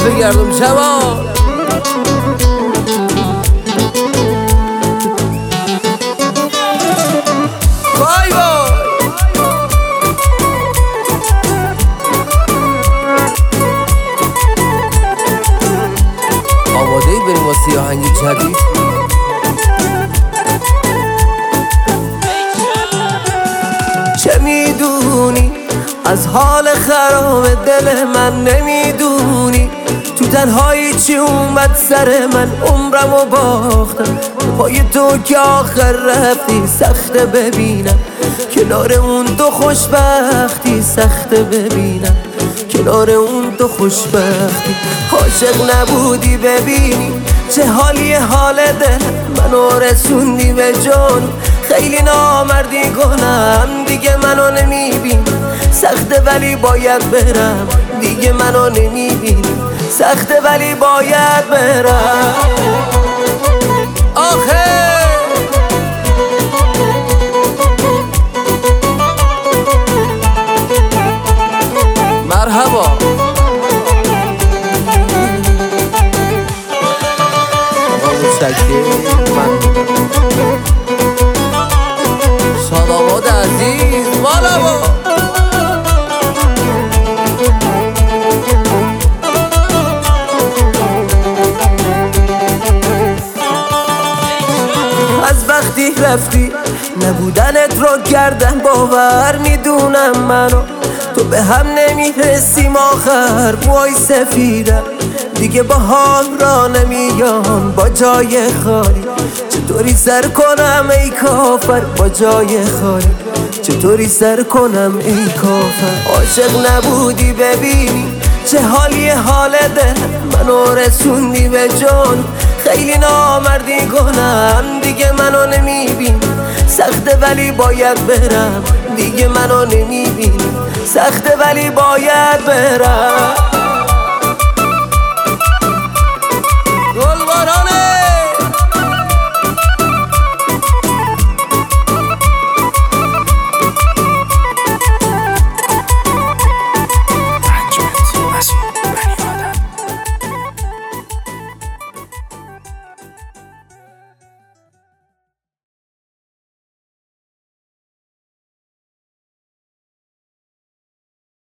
بگردم جوان. وای وای آماده ای بریم واسه آهنگ جدید؟ چه میدونی از حال خراب دل من؟ نمیدونی تو تنهایی چی اومد سر من؟ عمرمو باختم پای تو که آخر رفتی. سخته ببینم کنار اون تو خوشبختی، سخته ببینم کنار اون تو خوشبختی. عاشق نبودی ببینی چه حالی حال دل منو رسوندی به جان. خیلی نامردی کنم دیگه منو نمیبینی، سخته ولی باید برم دیگه منو نمیبینی، سخته ولی باید برم. آخه مرحبا آقا متشکرم. من سلامات عزیز مالا با از وقتی رفتی نبودنت رو کردن باور. میدونم منو تو به هم نمیرسیم آخر. موهای سفیدم دیگه با حال را نمیام با جای خالی. چطوری سر کنم ای کافر با جای خالی؟ چطوری سر کنم ای کافر؟ عاشق نبودی ببینی چه حالی حال دل منو رسوندی به جان. خیلی نامردی کنم دیگه منو نمیبینی، سخته ولی باید برم دیگه منو نمیبینی، سخته ولی باید برم.